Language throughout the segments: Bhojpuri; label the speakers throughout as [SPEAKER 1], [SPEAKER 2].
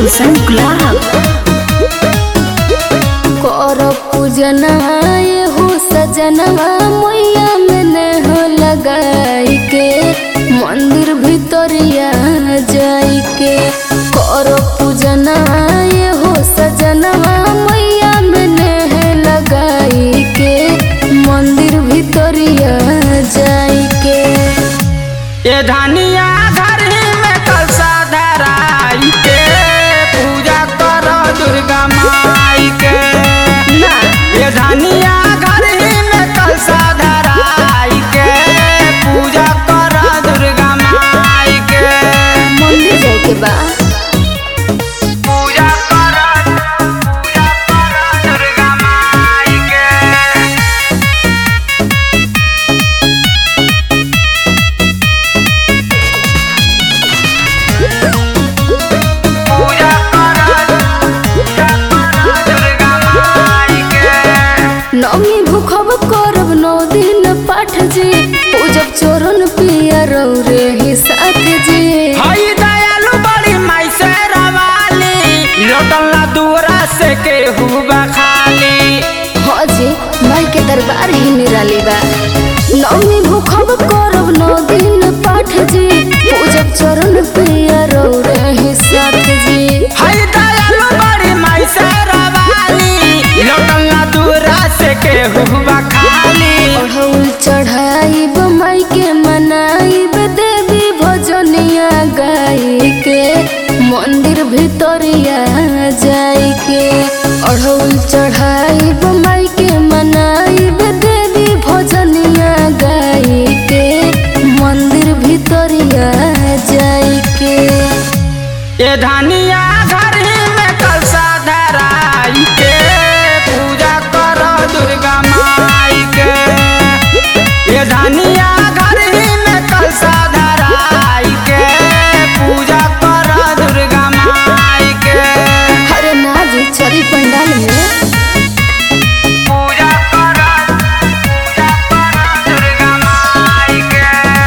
[SPEAKER 1] गुलशन गुलाब।
[SPEAKER 2] कर पूजनवा हो सजनवा मैया में हो लगाई के मंदिर भितरिया जाई के। कर पूजनवा हो सजनवा मैया में लगाई के मंदिर भितरिया जाई के।
[SPEAKER 3] ये धनिया घर में कलसा धराई के पूजा करो दुर्गा माई के। ये धनिया घर में कलसा धराई के पूजा करो दुर्गा माई के।
[SPEAKER 2] मंदिर जाए के बा
[SPEAKER 3] पूजा करो दुर्गा माई के। पूजा करो दुर्गा माई के।
[SPEAKER 2] नौमी भूखब करब 9 दिन पाठ जी पूजब चोरन पिया रौरे ही साथ जी।
[SPEAKER 3] हई दयालु बड़ी माई से रवाली लौटला दूरा से केहू खाली।
[SPEAKER 2] हाँ जी माई के दरबार ही निराली बा। नौमी भूखब करब 9 दिन पाठ जी पूजब चोरन पिया रौरे ही साथ जी।
[SPEAKER 3] हई दयालु बड़ी माई से रवाली लौटला दूरा से केहू खाली।
[SPEAKER 2] अढ़ौल चढ़ाइब माई के मनाइब देवी भजनिया गाई के मंदिर भितरिया जाई के। अढ़ौल चढ़ाइब माई के मनाइब देवी भजनिया गाई के मंदिर भितरिया जाई के।
[SPEAKER 3] ये धनिया घर में कलसा धराई के पूजा करो दुर्गा माई के। ये धनिया घर में कलसा धराई के पूजा करो दुर्गा माई के।
[SPEAKER 2] अरे ना जी चरी पंडाल में
[SPEAKER 3] पूजा करो दुर्गा माई के।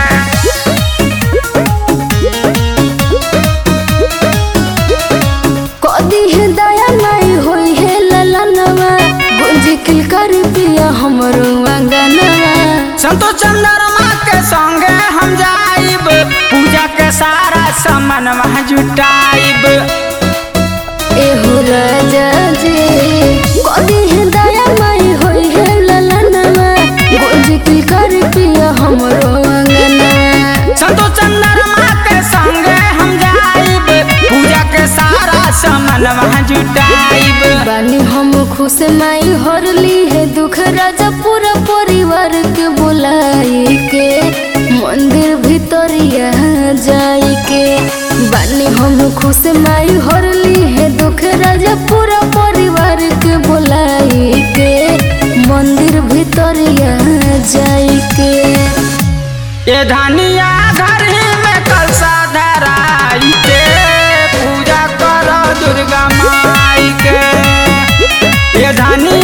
[SPEAKER 2] कदी है दया नहीं होई है ललनवा गुंजी किलकर पिया हमरो अंगनवा।
[SPEAKER 3] संतो चंद्रमा के संगे हम जाइब पूजा के सारा सामान वहाँ जुटाइब।
[SPEAKER 2] एहो राजा जी कदी है दया नहीं होई है ललनवा गुंजी किलकर पिया हमरो अंगनवा।
[SPEAKER 3] संतो चंद्रमा के संगे हम जाइब पूजा के सारा सामान वहाँ जुटाइब।
[SPEAKER 2] बानी हम खुश माई हरली है दुख राजा पूरा परिवार के बुलाई के मंदिर भितरिया जाई के। बानी हम खुश माई हरली है दुख राजा पूरा परिवार के बुलाई के मंदिर भितरिया जाई के।
[SPEAKER 3] ये धनिया घर में कलसा धराई के पूजा करो दुर्गा माई के। ये धनिया